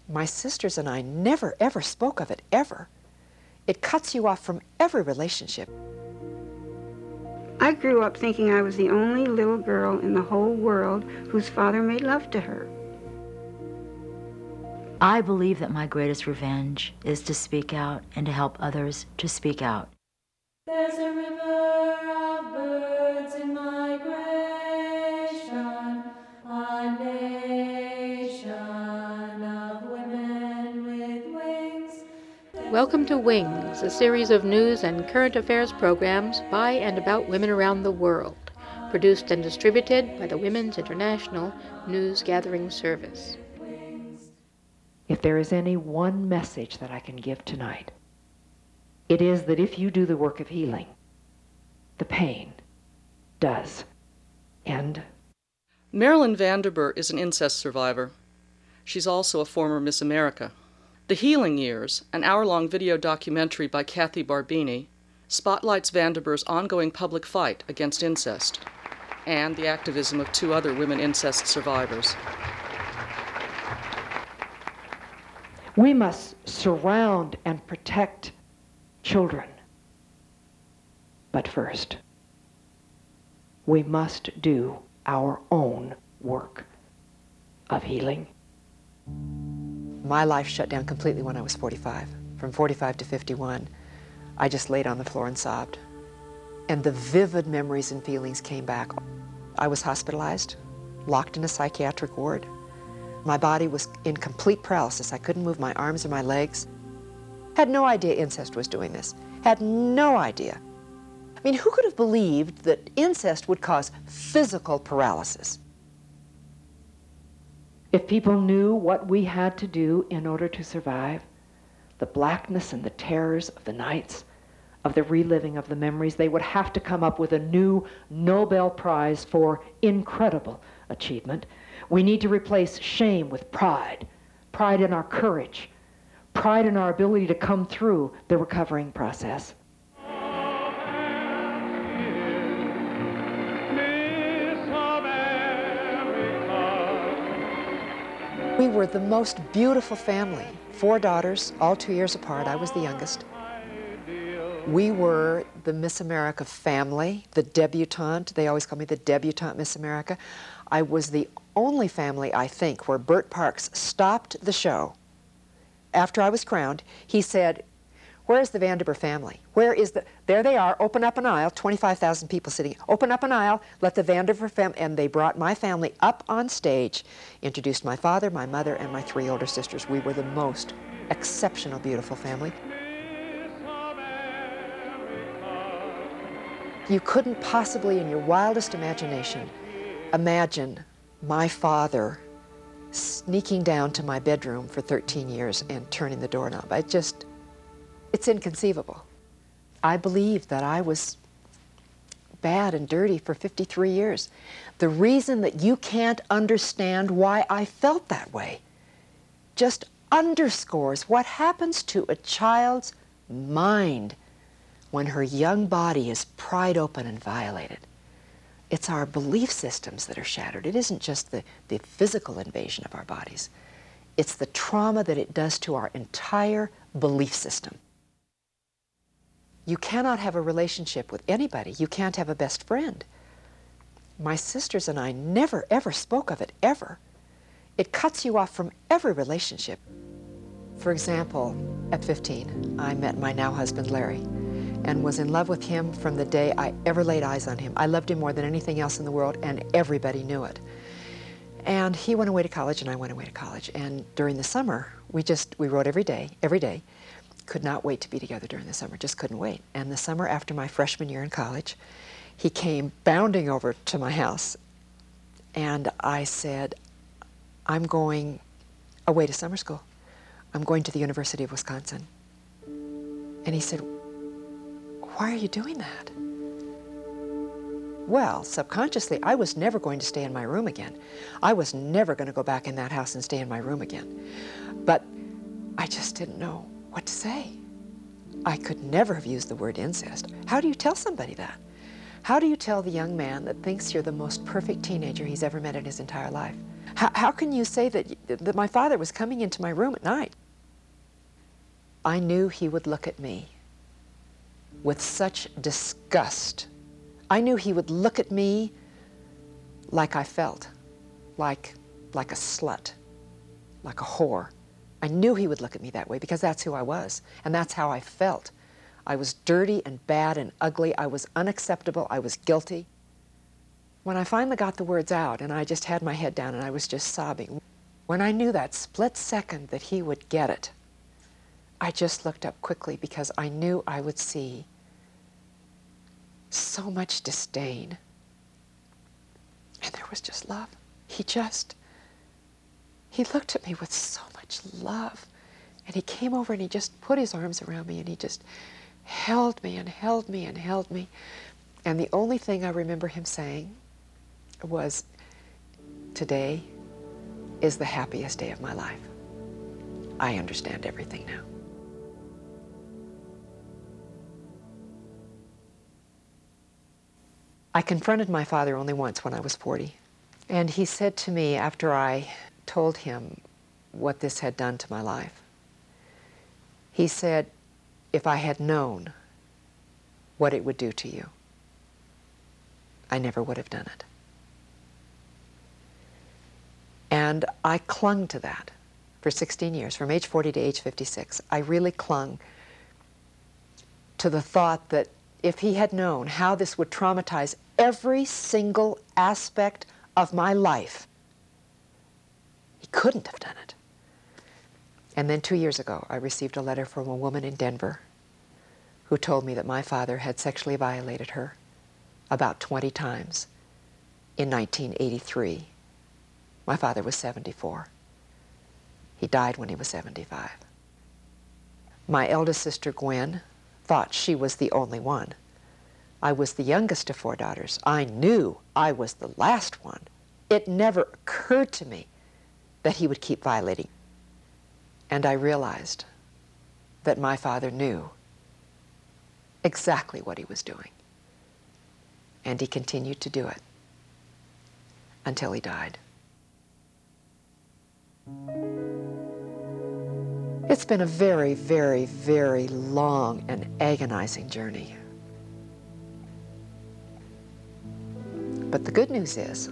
My sisters and I never, ever spoke of it, ever. It cuts you off from every relationship. I grew up thinking I was the only little girl in the whole world whose father made love to her. I believe that my greatest revenge is to speak out and to help others to speak out. There's a river of birds in migration, a nation of women with wings. Welcome to Wings, a series of news and current affairs programs by and about women around the world, produced and distributed by the Women's International News Gathering Service. If there is any one message that I can give tonight, it is that if you do the work of healing, the pain does end. Marilyn Vanderburg is an incest survivor. She's also a former Miss America. The Healing Years, an hour-long video documentary by Kathy Barbini, spotlights Vanderburg's ongoing public fight against incest and the activism of two other women incest survivors. We must surround and protect children. But first, we must do our own work of healing. My life shut down completely when I was 45. From 45 to 51, I just laid on the floor and sobbed. And the vivid memories and feelings came back. I was hospitalized, locked in a psychiatric ward. My body was in complete paralysis. I couldn't move my arms or my legs. Had no idea incest was doing this. Had no idea. I mean, who could have believed that incest would cause physical paralysis? If people knew what we had to do in order to survive, the blackness and the terrors of the nights, of the reliving of the memories, they would have to come up with a new Nobel Prize for incredible achievement. We need to replace shame with pride, pride in our courage, pride in our ability to come through the recovering process. We were the most beautiful family. 4 daughters, all 2 years apart. I was the youngest. We were the Miss America family, the debutante. They always call me the debutante Miss America. I was the only family, I think, where Bert Parks stopped the show. After I was crowned, he said, "Where's the Vanderburg family? Where is the..." There they are, open up an aisle, 25,000 people sitting. Open up an aisle, let the Vanderburg family... And they brought my family up on stage, introduced my father, my mother, and my 3 older sisters. We were the most exceptional, beautiful family. You couldn't possibly, in your wildest imagination, imagine my father sneaking down to my bedroom for 13 years and turning the doorknob. It's inconceivable. I believe that I was bad and dirty for 53 years. The reason that you can't understand why I felt that way just underscores what happens to a child's mind when her young body is pried open and violated. It's our belief systems that are shattered. It isn't just the physical invasion of our bodies. It's the trauma that it does to our entire belief system. You cannot have a relationship with anybody. You can't have a best friend. My sisters and I never, ever spoke of it, ever. It cuts you off from every relationship. For example, at 15, I met my now husband, Larry, and was in love with him from the day I ever laid eyes on him. I loved him more than anything else in the world, and everybody knew it. And he went away to college, and I went away to college. And during the summer, we wrote every day. Could not wait to be together during the summer, just couldn't wait. And the summer after my freshman year in college, he came bounding over to my house, and I said, "I'm going away to summer school. I'm going to the University of Wisconsin." And he said, "Why are you doing that?" Well, subconsciously, I was never going to stay in my room again. I was never going to go back in that house and stay in my room again. But I just didn't know what to say. I could never have used the word incest. How do you tell somebody that? How do you tell the young man that thinks you're the most perfect teenager he's ever met in his entire life? How can you say that my father was coming into my room at night? I knew he would look at me with such disgust. I knew he would look at me like I felt, like a slut, like a whore. I knew he would look at me that way because that's who I was, and that's how I felt. I was dirty and bad and ugly. I was unacceptable. I was guilty. When I finally got the words out and I just had my head down and I was just sobbing, when I knew that split second that he would get it, I just looked up quickly because I knew I would see so much disdain. And there was just love. He looked at me with so much love. And he came over and he just put his arms around me and he just held me and held me and held me. And the only thing I remember him saying was, "Today is the happiest day of my life. I understand everything now." I confronted my father only once when I was 40. And he said to me after I told him what this had done to my life, he said, "If I had known what it would do to you, I never would have done it." And I clung to that for 16 years, from age 40 to age 56. I really clung to the thought that if he had known how this would traumatize every single aspect of my life, he couldn't have done it. And then 2 years ago, I received a letter from a woman in Denver who told me that my father had sexually violated her about 20 times in 1983. My father was 74. He died when he was 75. My eldest sister, Gwen, thought she was the only one. I was the youngest of 4 daughters. I knew I was the last one. It never occurred to me that he would keep violating. And I realized that my father knew exactly what he was doing. And he continued to do it until he died. It's been a very, very, very long and agonizing journey. But the good news is,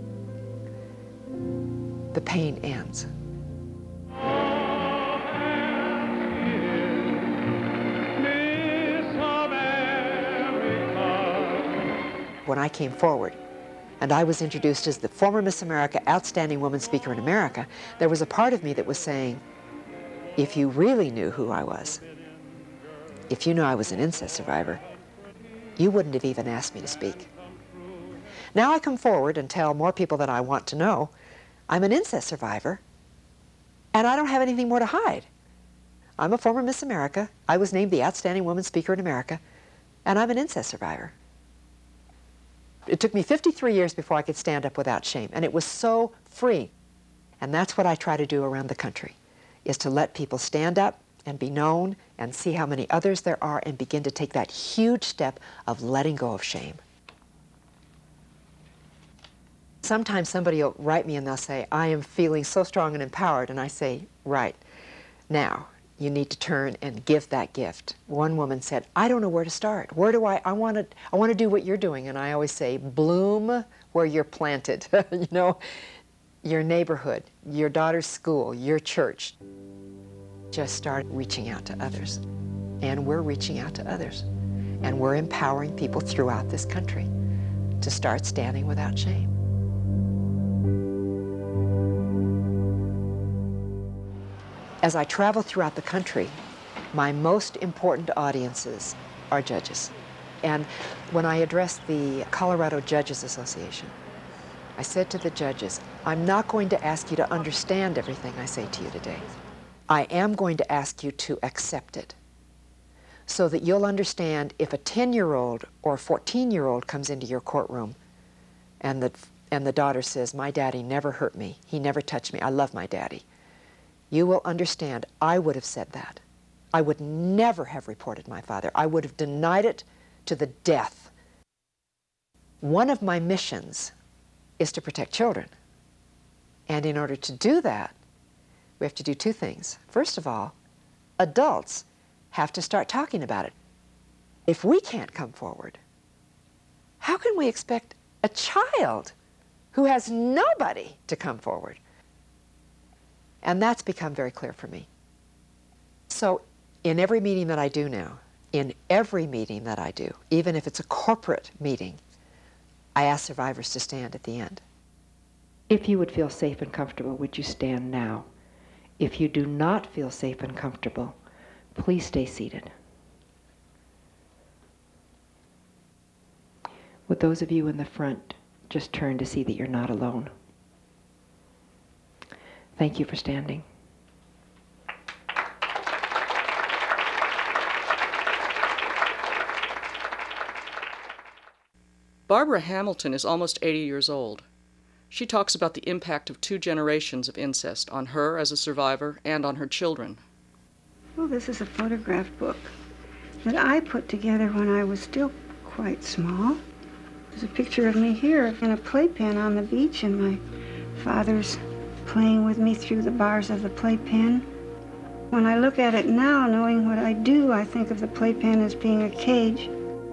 the pain ends. When I came forward and I was introduced as the former Miss America Outstanding Woman Speaker in America, there was a part of me that was saying, if you really knew who I was, if you knew I was an incest survivor, you wouldn't have even asked me to speak. Now I come forward and tell more people than I want to know, I'm an incest survivor, and I don't have anything more to hide. I'm a former Miss America. I was named the Outstanding Woman Speaker in America, and I'm an incest survivor. It took me 53 years before I could stand up without shame, and it was so free. And that's what I try to do around the country, is to let people stand up and be known and see how many others there are and begin to take that huge step of letting go of shame. Sometimes somebody will write me and they'll say, I am feeling so strong and empowered, and I say, right, now you need to turn and give that gift. One woman said, I don't know where to start. Where do I want to do what you're doing. And I always say, bloom where you're planted. You know, your neighborhood, your daughter's school, your church. Just start reaching out to others. And we're reaching out to others. And we're empowering people throughout this country to start standing without shame. As I travel throughout the country, my most important audiences are judges. And when I addressed the Colorado Judges Association, I said to the judges, I'm not going to ask you to understand everything I say to you today. I am going to ask you to accept it so that you'll understand if a 10-year-old or a 14-year-old comes into your courtroom and the daughter says, my daddy never hurt me, he never touched me, I love my daddy. You will understand I would have said that. I would never have reported my father. I would have denied it to the death. One of my missions is to protect children. And in order to do that, we have to do two things. First of all, adults have to start talking about it. If we can't come forward, how can we expect a child who has nobody to come forward? And that's become very clear for me. So in every meeting that I do now, in every meeting that I do, even if it's a corporate meeting, I ask survivors to stand at the end. If you would feel safe and comfortable, would you stand now? If you do not feel safe and comfortable, please stay seated. Would those of you in the front just turn to see that you're not alone? Thank you for standing. Barbara Hamilton is almost 80 years old. She talks about the impact of 2 generations of incest on her as a survivor and on her children. Well, this is a photograph book that I put together when I was still quite small. There's a picture of me here in a playpen on the beach, and my father's playing with me through the bars of the playpen. When I look at it now, knowing what I do, I think of the playpen as being a cage.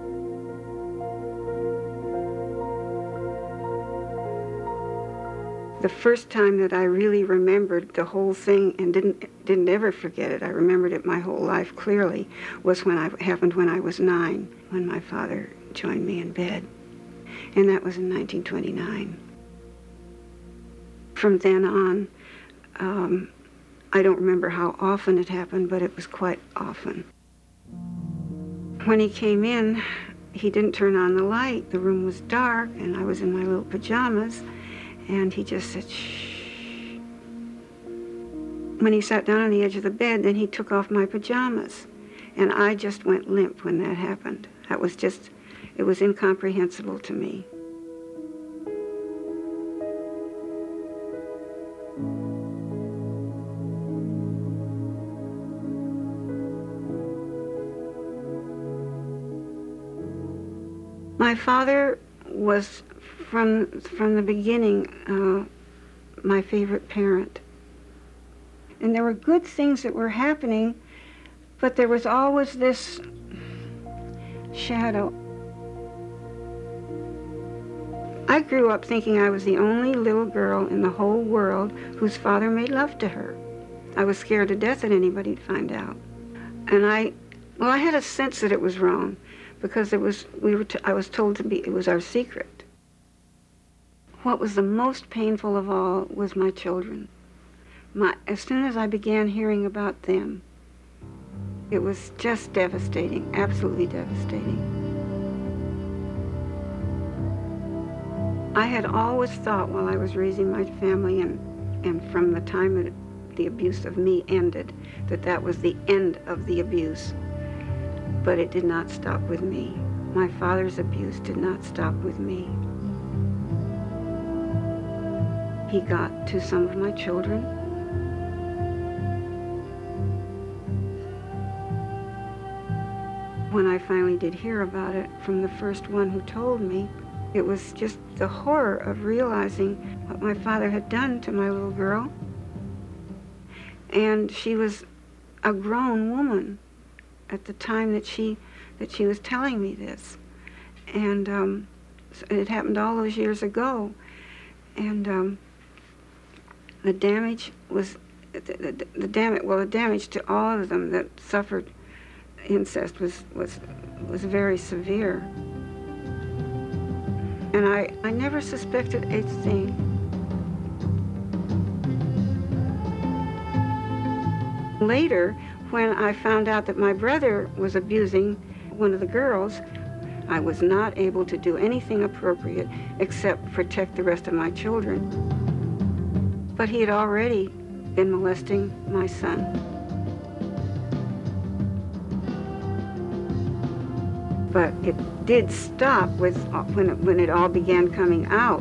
The first time that I really remembered the whole thing and didn't ever forget it, I remembered it my whole life clearly, was when it happened when I was 9, when my father joined me in bed. And that was in 1929. From then on, I don't remember how often it happened, but it was quite often. When he came in, he didn't turn on the light. The room was dark, and I was in my little pajamas. And he just said, shh. When he sat down on the edge of the bed, then he took off my pajamas. And I just went limp when that happened. That was just, it was incomprehensible to me. My father was from the beginning, my favorite parent. And there were good things that were happening, but there was always this shadow. I grew up thinking I was the only little girl in the whole world whose father made love to her. I was scared to death that anybody'd find out. And I had a sense that it was wrong, because I was told it was our secret. What was the most painful of all was my children. As soon as I began hearing about them, it was just devastating, absolutely devastating. I had always thought while I was raising my family and from the time that the abuse of me ended, that was the end of the abuse. But it did not stop with me. My father's abuse did not stop with me. He got to some of my children. When I finally did hear about it from the first one who told me, it was just the horror of realizing what my father had done to my little girl. And she was a grown woman at the time that she was telling me this. And it happened all those years ago. And the damage was, the damage to all of them that suffered incest was very severe. And I never suspected a thing. Later, when I found out that my brother was abusing one of the girls, I was not able to do anything appropriate except protect the rest of my children. But he had already been molesting my son. But it did stop with when it all began coming out.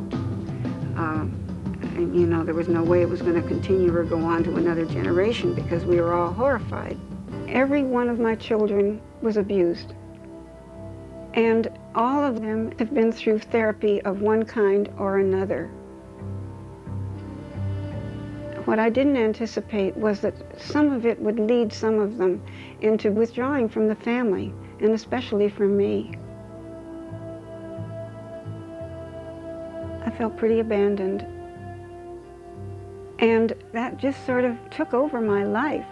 And you know, there was no way it was going to continue or go on to another generation because we were all horrified. Every one of my children was abused. And all of them have been through therapy of one kind or another. What I didn't anticipate was that some of it would lead some of them into withdrawing from the family, and especially from me. I felt pretty abandoned. And that just sort of took over my life.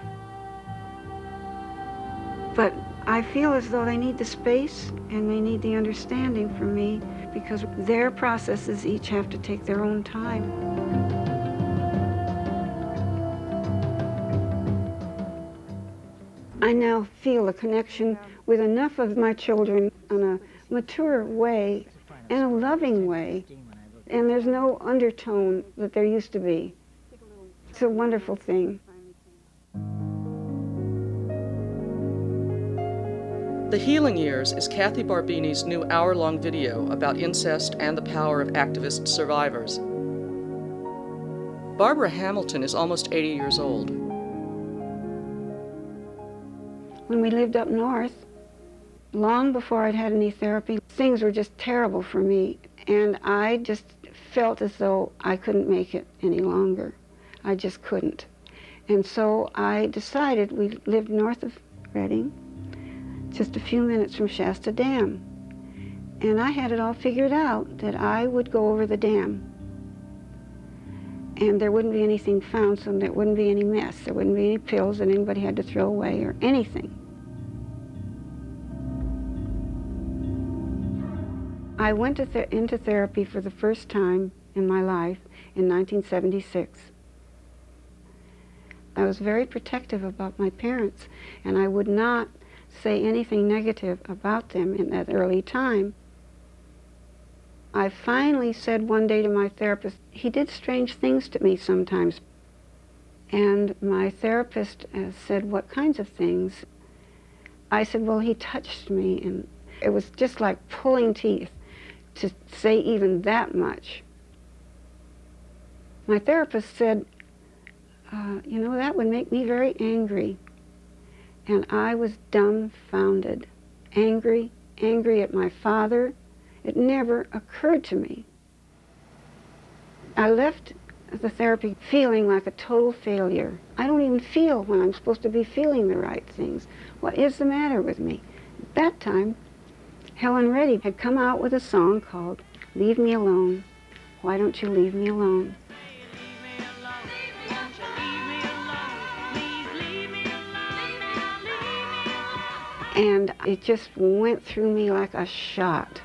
But I feel as though they need the space and they need the understanding from me, because their processes each have to take their own time. I now feel a connection with enough of my children in a mature way and a loving way, and there's no undertone that there used to be. It's a wonderful thing. The Healing Years is Kathy Barbini's new hour-long video about incest and the power of activist survivors. Barbara Hamilton is almost 80 years old. When we lived up north, long before I'd had any therapy, things were just terrible for me, and I just felt as though I couldn't make it any longer. I just couldn't. And so I decided, we lived north of Reading, just a few minutes from Shasta Dam. And I had it all figured out that I would go over the dam. And there wouldn't be anything found, so there wouldn't be any mess. There wouldn't be any pills that anybody had to throw away or anything. I went into therapy for the first time in my life in 1976. I was very protective about my parents, and I would not say anything negative about them in that early time. I finally said one day to my therapist, he did strange things to me sometimes. And my therapist said, what kinds of things? I said, well, he touched me, and it was just like pulling teeth to say even that much. My therapist said, you know, that would make me very angry. And I was dumbfounded, angry at my father. It never occurred to me. I left the therapy feeling like a total failure. I don't even feel when I'm supposed to be feeling the right things. What is the matter with me? At that time, Helen Reddy had come out with a song called Leave Me Alone. Why don't you leave me alone? And it just went through me like a shot.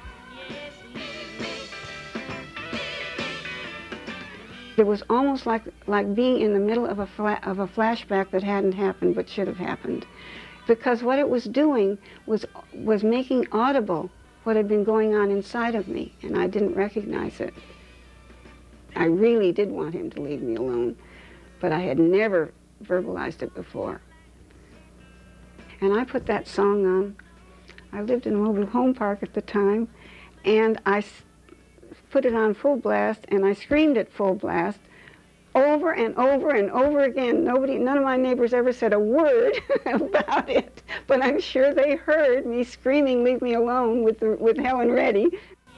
It was almost like being in the middle of a flashback that hadn't happened but should have happened. Because what it was doing was making audible what had been going on inside of me, and I didn't recognize it. I really did want him to leave me alone, but I had never verbalized it before. And I put that song on. I lived in Mobile Home Park at the time, and I put it on full blast, and I screamed at full blast over and over and over again. None of my neighbors ever said a word about it, but I'm sure they heard me screaming, "Leave me alone," with Helen Reddy.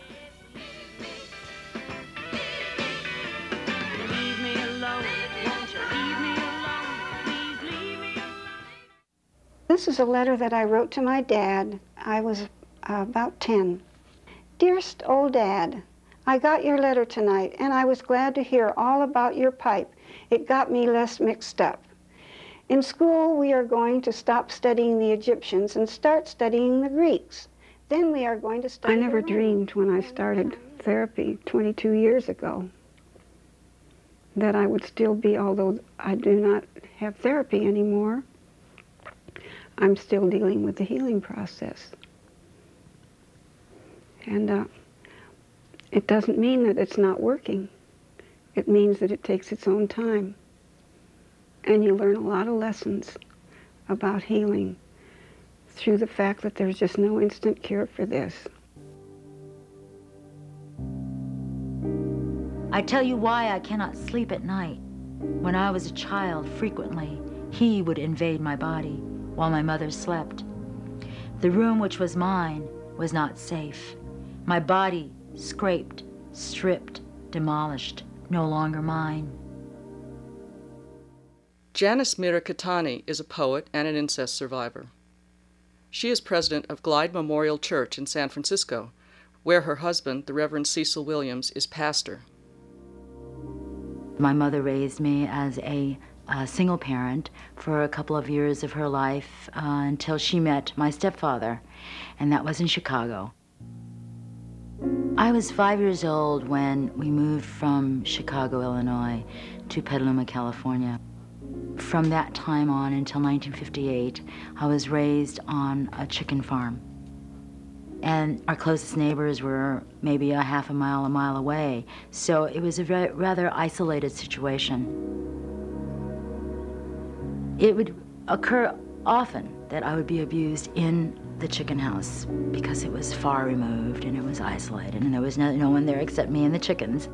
This is a letter that I wrote to my dad. I was about 10. Dearest old Dad, I got your letter tonight, and I was glad to hear all about your pipe. It got me less mixed up. In school, we are going to stop studying the Egyptians and start studying the Greeks. Then we are going to study... I never dreamed when I started therapy 22 years ago that I would still be, although I do not have therapy anymore, I'm still dealing with the healing process. And it doesn't mean that it's not working. It means that it takes its own time. And you learn a lot of lessons about healing through the fact that there's just no instant cure for this. I tell you why I cannot sleep at night. When I was a child, frequently, he would invade my body while my mother slept. The room which was mine was not safe. My body scraped, stripped, demolished, no longer mine. Janice Mirakatani is a poet and an incest survivor. She is president of Glide Memorial Church in San Francisco, where her husband, the Reverend Cecil Williams, is pastor. My mother raised me as a single parent for a couple of years of her life until she met my stepfather, and that was in Chicago. I was 5 years old when we moved from Chicago, Illinois, to Petaluma, California. From that time on until 1958, I was raised on a chicken farm. And our closest neighbors were maybe a half a mile away. So it was a rather isolated situation. It would occur often that I would be abused in the chicken house because it was far removed and it was isolated and there was no one there except me and the chickens.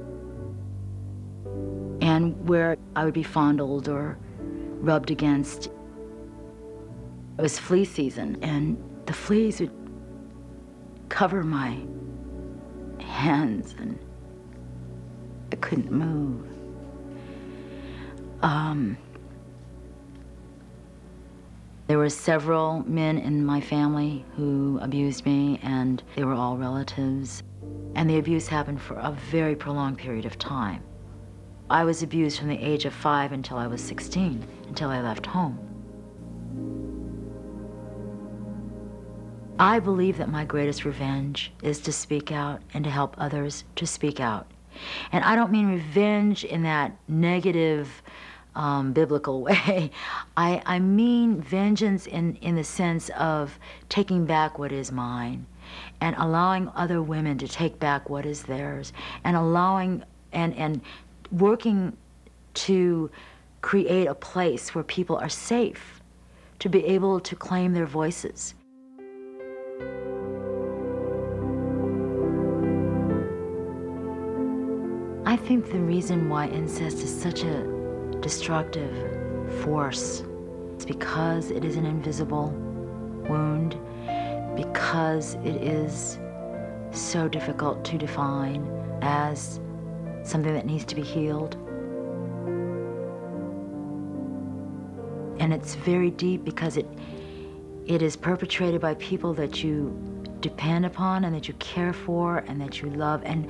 And where I would be fondled or rubbed against. It was flea season and the fleas would cover my hands and I couldn't move. There were several men in my family who abused me, and they were all relatives. And the abuse happened for a very prolonged period of time. I was abused from the age of 5 until I was 16, until I left home. I believe that my greatest revenge is to speak out and to help others to speak out. And I don't mean revenge in that negative, biblical way. I mean vengeance in the sense of taking back what is mine and allowing other women to take back what is theirs and allowing and working to create a place where people are safe to be able to claim their voices. I think the reason why incest is such a destructive force is because it is an invisible wound, because it is so difficult to define as something that needs to be healed. And it's very deep because it is perpetrated by people that you depend upon and that you care for and that you love and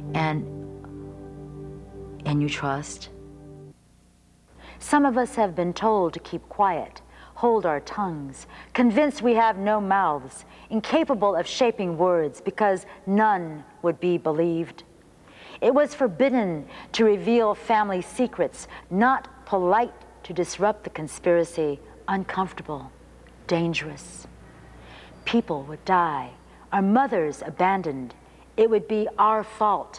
you trust. Some of us have been told to keep quiet, hold our tongues, convinced we have no mouths, incapable of shaping words because none would be believed. It was forbidden to reveal family secrets, not polite to disrupt the conspiracy, uncomfortable, dangerous. People would die, our mothers abandoned. It would be our fault.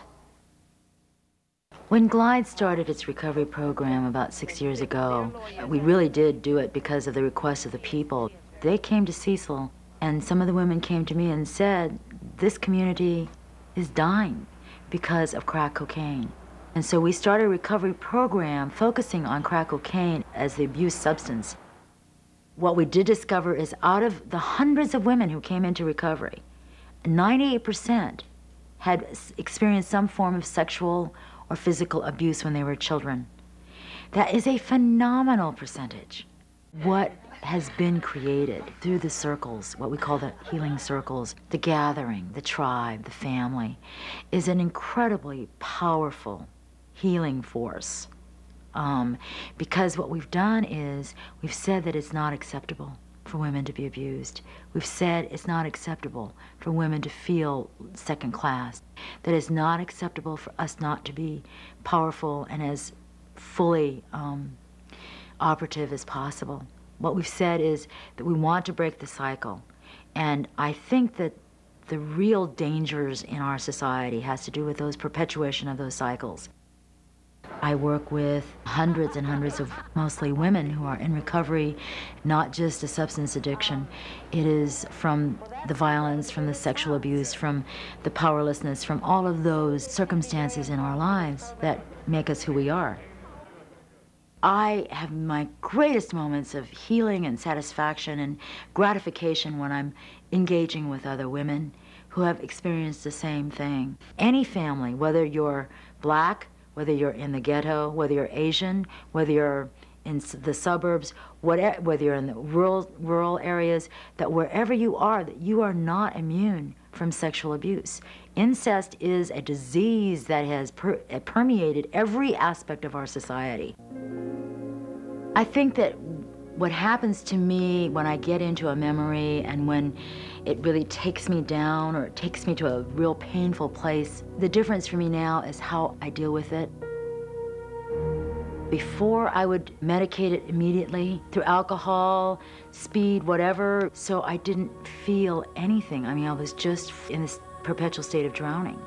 When Glide started its recovery program about 6 years ago, we really did do it because of the request of the people. They came to Cecil, and some of the women came to me and said, this community is dying because of crack cocaine. And so we started a recovery program focusing on crack cocaine as the abuse substance. What we did discover is out of the hundreds of women who came into recovery, 98% had experienced some form of sexual or physical abuse when they were children. That is a phenomenal percentage. What has been created through the circles, what we call the healing circles, the gathering, the tribe, the family, is an incredibly powerful healing force. Because what we've done is we've said that it's not acceptable for women to be abused. We've said it's not acceptable for women to feel second class, that it's not acceptable for us not to be powerful and as fully operative as possible. What we've said is that we want to break the cycle. And I think that the real dangers in our society has to do with those perpetuation of those cycles. I work with hundreds and hundreds of mostly women who are in recovery, not just a substance addiction. It is from the violence, from the sexual abuse, from the powerlessness, from all of those circumstances in our lives that make us who we are. I have my greatest moments of healing and satisfaction and gratification when I'm engaging with other women who have experienced the same thing. Any family, whether you're black, whether you're in the ghetto, whether you're Asian, whether you're in the suburbs, whether you're in the rural areas, that wherever you are, that you are not immune from sexual abuse. Incest is a disease that has permeated every aspect of our society. I think that what happens to me when I get into a memory and when it really takes me down or it takes me to a real painful place, the difference for me now is how I deal with it. Before, I would medicate it immediately through alcohol, speed, whatever, so I didn't feel anything. I mean, I was just in this perpetual state of drowning.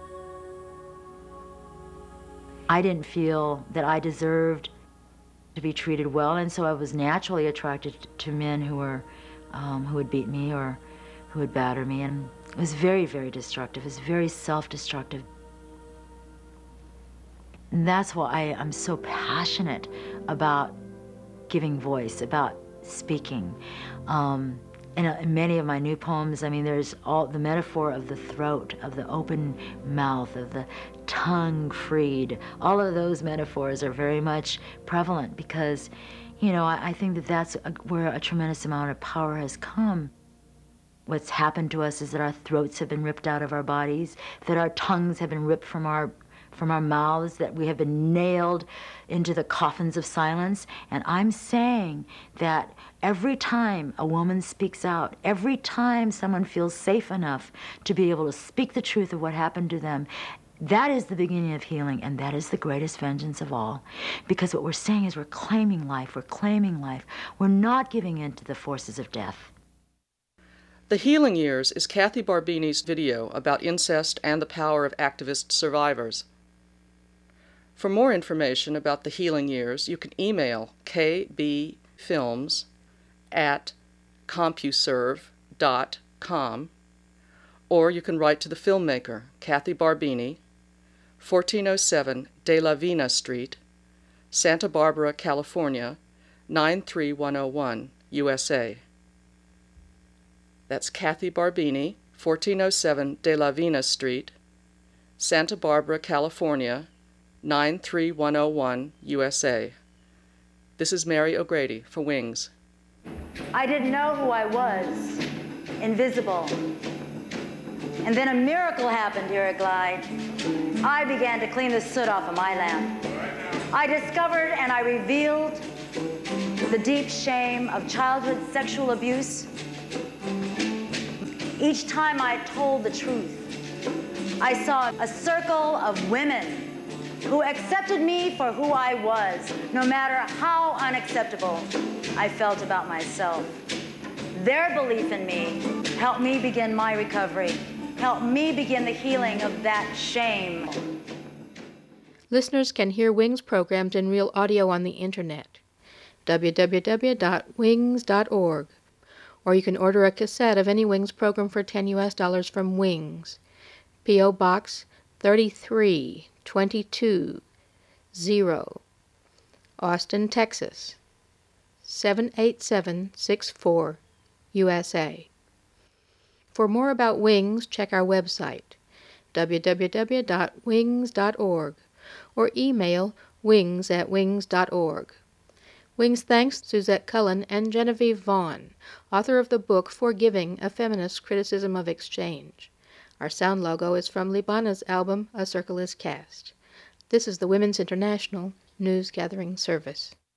I didn't feel that I deserved to be treated well, and so I was naturally attracted to men who would beat me or who would batter me, and it was very, very destructive. It was very self-destructive. And that's why I'm so passionate about giving voice, about speaking. In many of my new poems, I mean, there's all the metaphor of the throat, of the open mouth, of the tongue freed. All of those metaphors are very much prevalent because, you know, I think that that's where a tremendous amount of power has come. What's happened to us is that our throats have been ripped out of our bodies, that our tongues have been ripped from our mouths, that we have been nailed into the coffins of silence. And I'm saying that every time a woman speaks out, every time someone feels safe enough to be able to speak the truth of what happened to them, that is the beginning of healing, and that is the greatest vengeance of all. Because what we're saying is we're claiming life, we're claiming life. We're not giving in to the forces of death. The Healing Years is Kathy Barbini's video about incest and the power of activist survivors. For more information about The Healing Years, you can email kbfilms@compuserve.com, or you can write to the filmmaker, Kathy Barbini, 1407 De La Vina Street, Santa Barbara, California, 93101, USA. That's Kathy Barbini, 1407 De La Vina Street, Santa Barbara, California, 93101, USA. This is Mary O'Grady for Wings. I didn't know who I was, invisible. And then a miracle happened here at Glide. I began to clean the soot off of my lamp. I discovered and I revealed the deep shame of childhood sexual abuse. Each time I told the truth, I saw a circle of women who accepted me for who I was, no matter how unacceptable I felt about myself. Their belief in me helped me begin my recovery, helped me begin the healing of that shame. Listeners can hear Wings programs in real audio on the internet, www.wings.org, or you can order a cassette of any Wings program for $10 US from Wings, P.O. Box 33220, Austin, Texas 78764, USA. For more about Wings, check our website, www.wings.org, or email wings@wings.org. Wings thanks Suzette Cullen and Genevieve Vaughn, author of the book Forgiving, A Feminist Criticism of Exchange. Our sound logo is from Libana's album A Circle is Cast. This is the Women's International News Gathering Service.